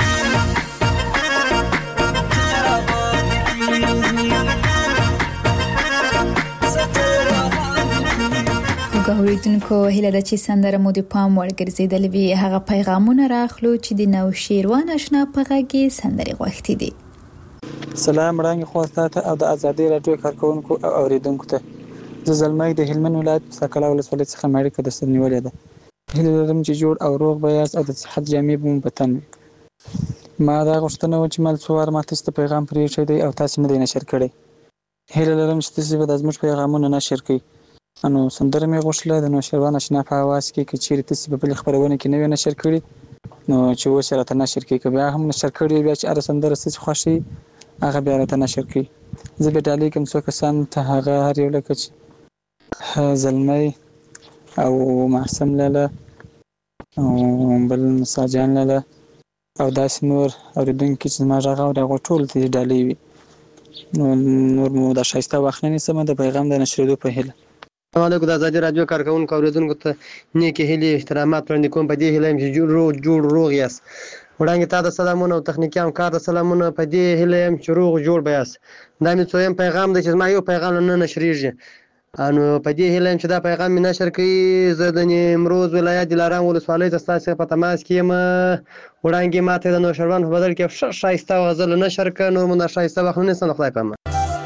اوریدونکو هیله ده چې سندره مو د پام وړ ګرځېدلې وي. هغه پیغامونه راخلو چې د نوشیروان اشنا په غږ کې سندرې غوښتي دي. سلام وړاندې خواسته ته او د ازادي راډیو کارکونکو او اوریدونکو ته. زه زلمی د هلمند ولایت ساکلا ولسوالۍ څخه مړی کې د سر نیولې ده. هیله لرم چې جوړ او روغ به یاست او د صحت جامې به مو په تن وي. ما دا غوښتنه وه چې مل څو وار ما تاسو ته پیغام پرېښی دی او تاسې نه دی نشر کړی. هیله لرم چې تاسې به دا زموږ پیغامونه نشر کړئ. انو سندره مې غوښتله د نوشیروان اشنا په اواز کې که چیرې تاسې په بلې خپرونه کې نه وي نشر کړي نو چې اوس یې راته نشر کړي. که بیا هم نشر کړي بیا چې هره سندره ستاسې خوښوي هغه بیا راته نشر کړي. زه بیا ډالۍ کوم څو کسانو ته هغه هر یو لکه چې زلمی او معصم لاله او بل مسا جان لاله او داسې نور اورېدونکي چې زما غږ اوري هغوی ټولو ته دې ډالۍ وي. نو نور مو دا ښایسته وخت نه نیسم د پیغام د نشرېدو په هیله. السلام علیکم. د ازادي راډیو کارکونکو اوریدونکو ته نیکې هیلې احترامات وړاندې کوم. په دې هیله یم چې جوړ جوړ روغ یاست. وړاندې تا د سلامونه او تخنیکي همکار د سلامونه. په دې هیله یم چې روغ جوړ به یاست. دا مې څویم پیغام دی چې زما یو پیغام نه نشریږي. نو په دې هیله یم چې دا پیغام مې نشر کړي. زه د نیمروز ولایت دلارام ولسوالۍ ته ستاسې په تماس کې یم. وړاندې ماته د نوشیروان په بدل کې ښه ښایسته غزل نشر کړه. نور مو دا ښایسته وخت نه نیسم. د خدای په امان.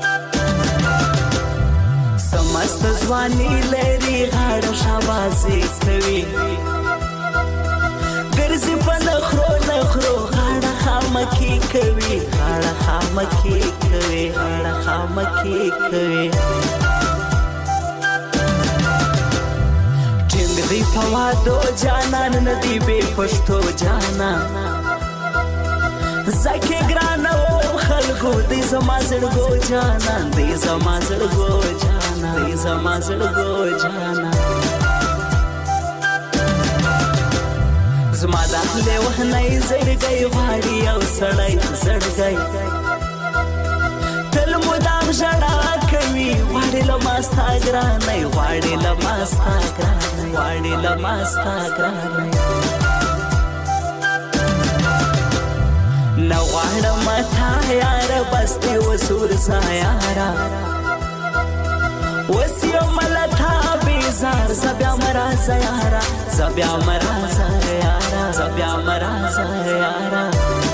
سمست ځواني لري غاړه شاباسي کوي ګرځي په نخرو نخرو غاړه خامکي کوي غاړه خامکي کوي غاړه خامکي کوي ټینګ دی په وادو جانان ندی به پښتو جانان زکه ګرانو خلکو دې زما زړګو جانان دې زما زړګو جانان جانا ای زما زړګو جانا زما د لیونی زړګی غواړي یو سړی زړګی تل مدام ژړا کوي غواړي له ما ستا ګرانۍ غواړي له ما ستا ګرانۍ غواړي له ما ستا ګرانۍ نه غواړم تا یاره بس دې اوس ورځه یاره اوس یم له تا بیزار زه بیا مه راځه یاره زه بیا مه راځه یاره زه بیا مه راځه یاره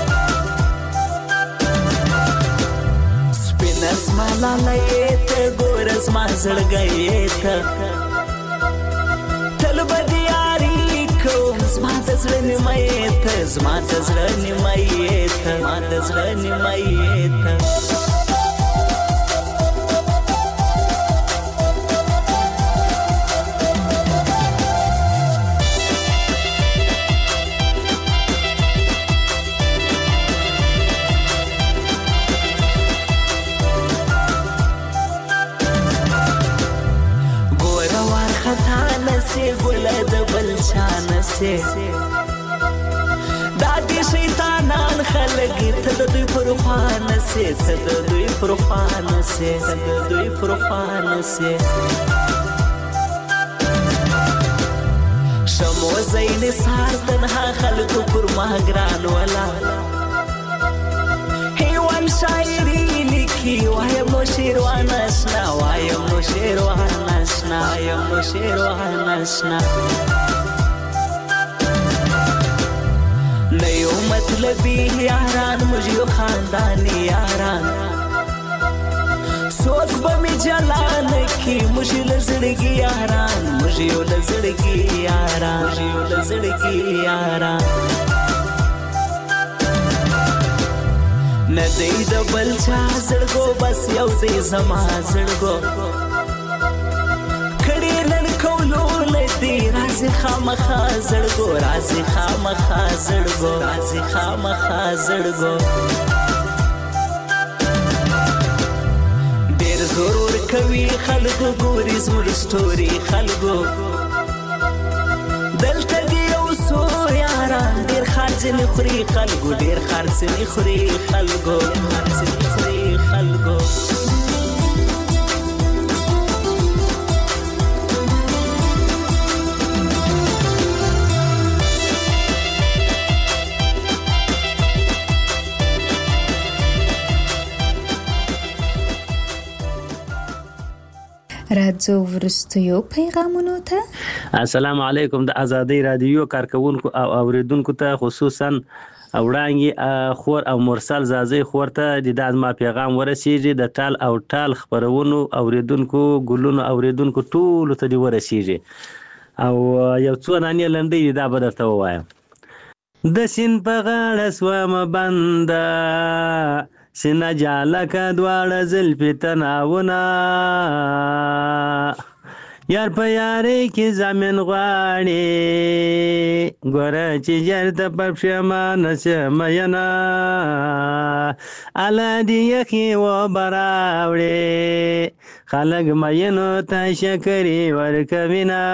سپینه زما لالی ته ګوره زما زړګی ته تل به د یاري کوم زما د زړه نیمه ته زما د زړه نیمه ته زما د زړه نیمه ته ګله د بل چا نسې دا دې شیطانان خلک ته د دوی پر خوا نسې ته د دوی پر خوا نسې ته د دوی پر خوا نسې شمو زین سار تنها خلکو پر ما ګران ولا هیوان شاعري لیکي وایم نو شیروان اشنا وایم نو شیروان اشنا وایم نو شیروان اشنا نه یو مطلبي یاران موږ یو خانداني یاران څوک به مې جلان کي موږ له زړګي یاران موږ یو له زړګي یاران موږ یو له زړګي یاران نه دی د بل چا زړګو بس یو دی زما زړګو کړي نن کولو لدی راځي خامخا زړګو راځي خامخا زړګو راځي خامخا زړګو ډېر ضرور کوي خلکو ګوري زموږ سټوري خلکو دلته دی یو څو یاران ډېر خرڅ نه خوري خلکو ډېر خرڅ نه خوري خلکو خرڅ نه خوري خلکو راځو ورستیو پیغامونو ته. السلام علیکم. د ازادي رادیو کارکونکو او اوریدونکو ته خصوصا وړاندې خور او مرسل زازي خور ته د داسما پیغام ورسیږي د ټال او ټال خبرونو اوریدونکو ګلونو اوریدونکو ټول ته دی ورسیږي او یو څو نانې لنډې دا به درته ووایم. د سین په غاړه سومه بنده سینه جالکه دواړه زلفې تناونه یار په یارۍ کې زامن غواړي ګوره چې جرته په پښېمانه شه مینه اله دې یخې اوبه راوړې خلک مینو ته شکرې ورکوینه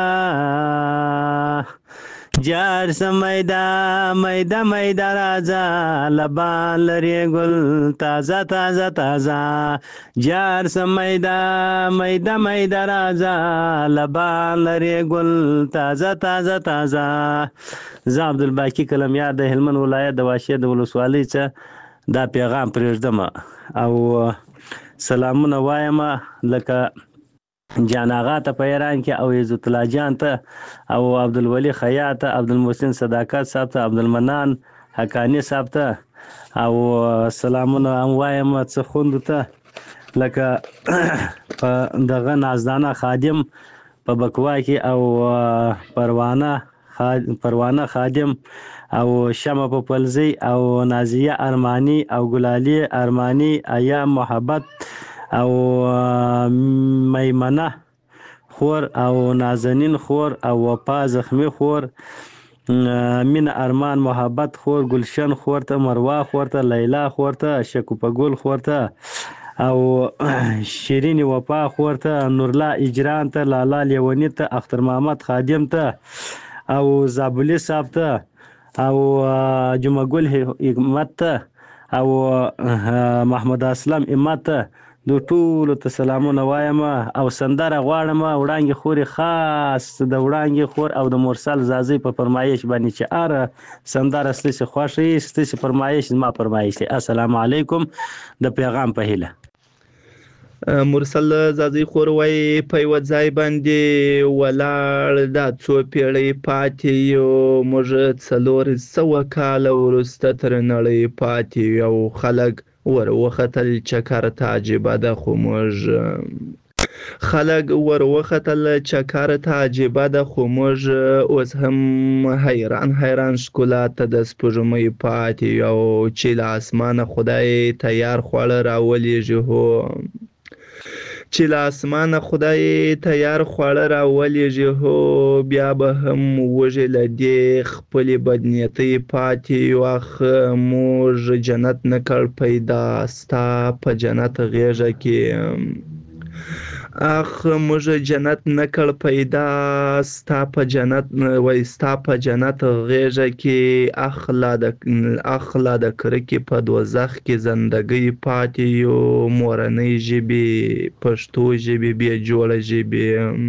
جار سمیدا میدا میدا راځه لبان لري ګل تازه تازه تازه جار سمیدا میدا میدا راځه لبان لري ګل تازه تازه تازه. زه عبدالباقي کلمیار د هلمند ولایت د واشې د ولسوالۍ څخه دا پیغام پرېږدم او سلامونه وایم لکه جان آغا ته په ایران کې او عزت الله جان ته او عبدالولي خیاط ته عبدالمحسن صداقت صاحب ته عبدالمنان حقانی صاحب ته او سلامونه هم وایم څه خوندو ته لکه په دغه نازدانه خادم په بکوا کې او پروانه پروانه خادم او شمع په پلزی او نازیه ارمانی او ګلالي ارمانی ایام محبت او میمنه خور او نازنین خور او وفا زخمی خور مین ارمان محبت خور گلشن خور ته مروا خور ته لیلا خور ته شکوپه ګل خور ته او شیرین وفا خور ته، نورلا اجران ته، لالا لیونی ته، اختر محمد خادم ته او زابلی صاحب ته او جمعه ګل حکمت ته او محمد اسلم امت ته د ټولو ته سلامونه وایم او سندره غواړم وړانګې خورې خاص د وړانګې خور او د مرسل زازي په فرمایش باندې چې اره سندره ستاسې خوښه ستاسې فرمایش زما فرمایش دی. السلام علیکم د پیغام په هیله. مرسل زازي خور وای په یو ځای باندې ولاړ دا څو پیړۍ پاتې یو موږ څلور سوه کاله وروسته تر نړۍ پاتې یو خلک ور وختل چکر ته عجیبه ده خو موږ خلک ور وختل چکر ته عجیبه ده خو موږ اوس هم حیران حیران ښکلا ته د سپوږمۍ پاتې یو چې له اسمانه خدای تیار خواړه راولېږي هو چې له اسمانه خدای تیار خواړه راولېږي هو بیا به هم وږې له دې خپلې بدنیتۍ پاتې یو اخ موږ جنت نه کړ پیدا ستا په جنت غېږه کې اخ موږ جنت نه کړ پیدا ستا په جنت وای ستا په جنت غېږه کې اخلا د اخلا د کرکې په دوزخ کې زندګۍ پاتې یو مورنۍ ژبې پښتو ژبې بیا جوړه ژبې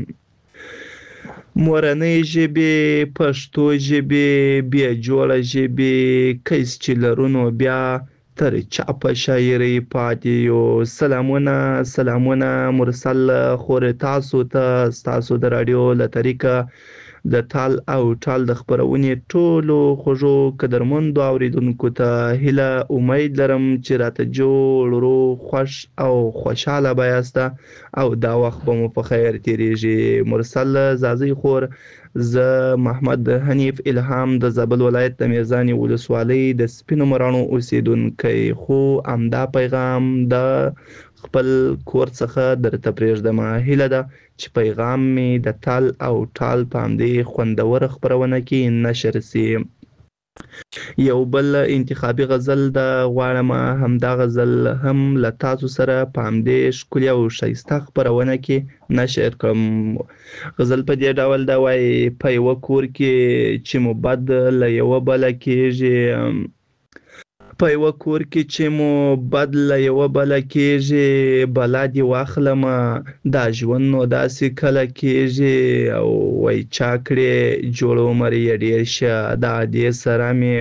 مورنۍ ژبې پښتو ژبې بیا جوړه ژبې کیس چې لرو نو بیا تر چا په شاعرۍ پاتې یو. سلامونه سلامونه مرسل خور تاسو ته ستاسو د راډیو له طریقه د تال او ټال د خپرونې ټولو خوږو قدرمندو اورېدونکو ته هیله امید لرم چې راته جوړ روغ خوښ او خوشحاله به یاسته او دا وخت به مو په خیر تېرېږي. مرسل زازي خور زه محمد حنیف الهام د زابل ولایت د میزانې ولسوالۍ د سپینو مراڼو اوسېدونکی خو همدا پیغام د خپل کور څخه درته پرېږدم. هیله ده چې پیغام مې د تال او ټال په همدې خوندوره خپرونه کې نشر سي. یو بل انتخابي غزل د غواړم همدا غزل هم له تاسو سره په همدې ښکلې او ښایسته خپرونه کې نشر کړم. غزل په دې ډول ده وایي په یوه کور کې چې مو بد له یوه بله کېږي په یوه کور کې چې مو بد له یوه بله کېږي بلا دې واخلمه دا ژوند نو داسې کله کېږي او وایي چا کړې جوړ عمر یې ډېر شه دا دې سره مې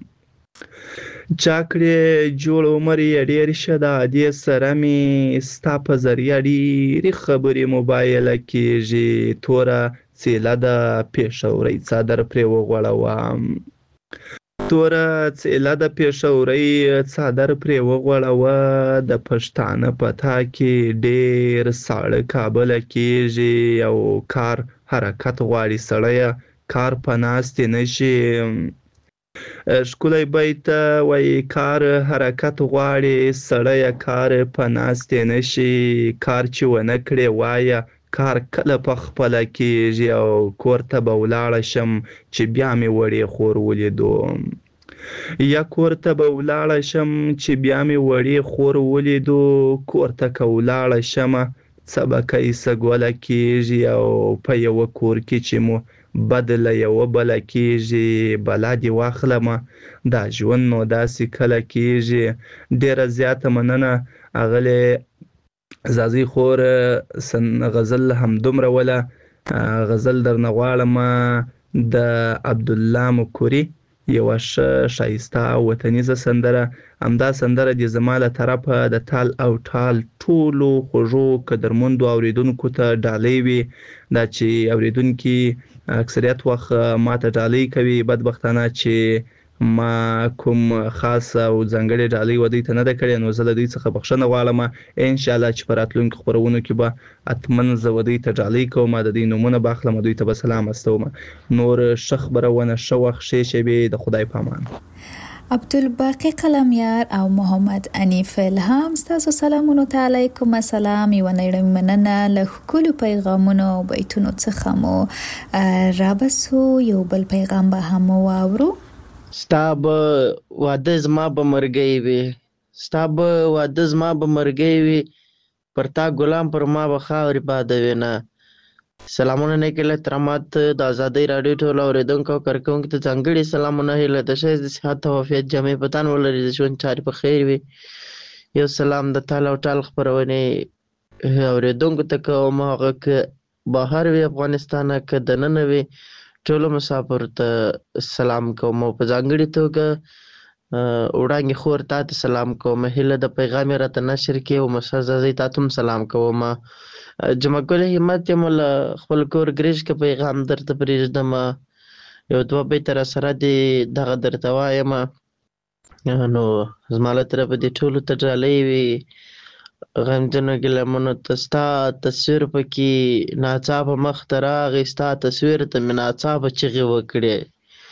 چا کړې جوړ عمر یې ډېر شه دا دې سره مې ستا په ذریعه ډېرې خبرې موبایله کېږي توره څیله ده پېښورۍ څادر پرې وغوړوه توره څیله د پېښورۍ څادر پرې وغوړوه د پښتانه په تا کې ډېر ساړه کابله کېږي او کار حرکت غواړي سړیه کار په ناستې نشي. ښکلی بیت وایي کار حرکت غواړي سړیه کار په ناستې نشي کار چې ونه کړې وایه کار کله په خپله کېږي او کور ته به ولاړه شم چې بیا مې وړې خور ولیدو یا کور ته به ولاړه شم چې بیا مې وړې خور ولیدو کور ته که ولاړه شمه څه به کیسه ګوله کېږي او په یوه کور کې چې مو بد له یوه بله کېږي بلا دې واخلمه دا ژوند نو داسې کله کېږي. ډېره زیاته مننه اغلې زازي خور غزل همدومره وله غزل درنه غواړم د عبدالله مکوري یوه ښه ښایسته وطنیزه سندره همدا سندره دې زما له طرفه د تال او ټال ټولو خوږو قدرمندو اورېدونکو ته ډالۍ وي دا چې اورېدونکي اکثریت وخت ماته ډالۍ کوي بدبختانه چې ما کوم خاص او ځانګړې ډالۍ و دوی ته نه ده کړې نو زه له دوی څخه بخښنه غواړم انشاءالله چې په راتلونکو خپرونو کې به حتما زه و دوی ته ډالۍ کوم د دوی نومونه به اخلم دوی ته به سلام استوم. نور ښه خپرونه ښه وخت ښې شېبې د خدای په امان. عبدالباقی قلمیار او محمد انیف الهام ستاسو سلامونو ته علیکم السلام یو نړۍ مننه له ښکلو پیغامونو او بیتونو څخه مو رابسو. یو بل پیغام به هم واورو. ستا به واده زما به مرګی وي ستا به واده زما به مرګی وي پر تا ګلان پر ما به خاورې بادوي نه. سلامونه نیک احترامات د ازادۍ راډیو ټولو اورېدونکو او کارکوونکو ته ځانګړي سلامونه هیله د ښایست د صحت او عافیت جامې په تن ولري د ژوند چارې په خیر وي. یو سلام د تال او ټال خپرونې اورېدونکو ته کوم هغه که بهر وي افغانستان که دننه وي ټولو مسافرو ته سلام کوم او په ځانګړې توګه وړانګې خور تا ته سلام کوم. هیله د پیغام یې راته نشر کړي او مسعود زازۍ تا ته هم سلام کوم. جمعه ګل همت یم له خپل کور ګریش که پیغام درته پرېږدم یو دوه بیته راسره دې دغه درته وایم نو زما له طرفه دې ټولو ته ډالۍ وي غمجنو ګیلمنو ته. ستا تصویر پکې ناڅاپه مخ ته راغی ستا تصویر ته مې ناڅاپه چغې وکړې.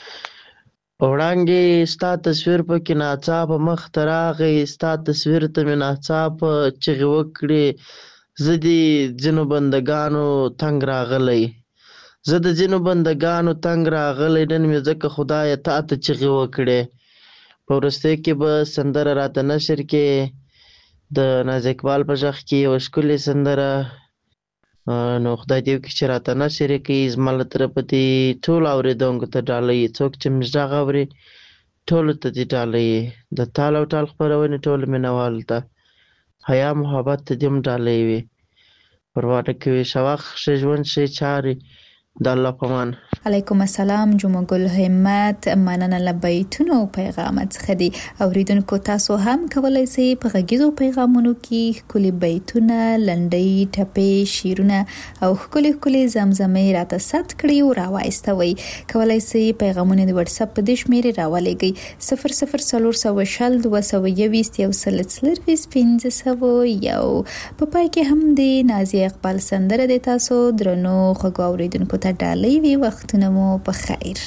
وړانګې ستا تصویر پکې ناڅاپه مخ ته راغی ستا تصویر ته مې ناڅاپه چغې وکړې. زه د ځینو بندګانو تنګ راغلی زه د ځینو بندګانو تنګ راغلی نن مې ځکه خدایه تا ته چغې وکړې. په وروستۍ کې به سندره راته نشر کې د ناز اقبال په غږ کې یوه ښکلې سندره نو خدای دې وکړي چې راته نشر یې کړي. زما له طرفه دې ټولو اورېدونکو ته ډالۍ څوک چې مې غږ اوري ټولو ته دې ډالۍ د تال او ټال خپرونې ټولو مینهوالو ته حیا محبت ته دې هم ډالۍ وي. پروا نه کوي ښه وخت ښه ژوند ښې چارې د الله په امان. علیکم السلام جمعه ګل همت مننه له بیتونو او پیغامات څخه دي. اوریدونکو تاسو هم کولای شئ په غږیزو پیغامونو کې ښکلي بیتونه لنډۍ ټپې شعرونه او ښکلي ښکلي زمزمې راته ثبت کړئ او راوایستوئ. کولای شئ پیغامونه د واتس اپ په دې شمېرې راولېږئ صفر صفر څلور سوه شل دوه سوه یویشت یو سل څلرویشت پنځه سوه یو. په پای کې هم د نازیه اقبال سندره د تاسو درنو خوږو اوریدونکو ته ډالۍ وي. وختونه مو په خیر.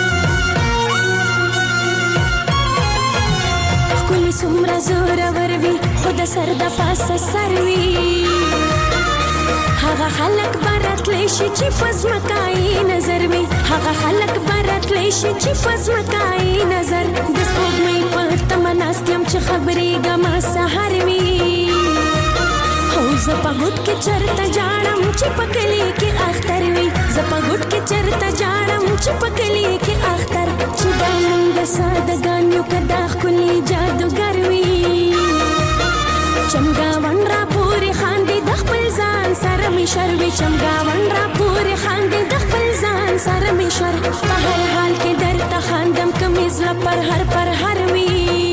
ښکلي څومره زورور وي خو د سر د پاسه سر وي هغه خلک به راتلی شي چې په ځمکه یې نظر وي هغه خلک به راتلی شي چې په ځمکه یې نظر د سپوږمۍ په تمه ناست یم چې خبرېږم سهار وي زه په ګوټ کې چرته جاړم چې په کلي کې اختر وي زه په ګوټ کې چرته جاړم چې په کلي کې اختر چې دا موږ سادهګان یو که دا ښکلي جادوګر وي چمګاون را پورې خاندي د خپل ځان سره مې شر وي چمګاون را پورې خاندي د خپل ځان سره مې شر په هر حال کې درته خاندم که مې زړه پر هر پر هر وي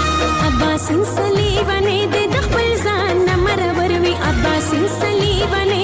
عباسین صلیبانې دې د خپل ځان نه مرور وي عباسین صلیبانې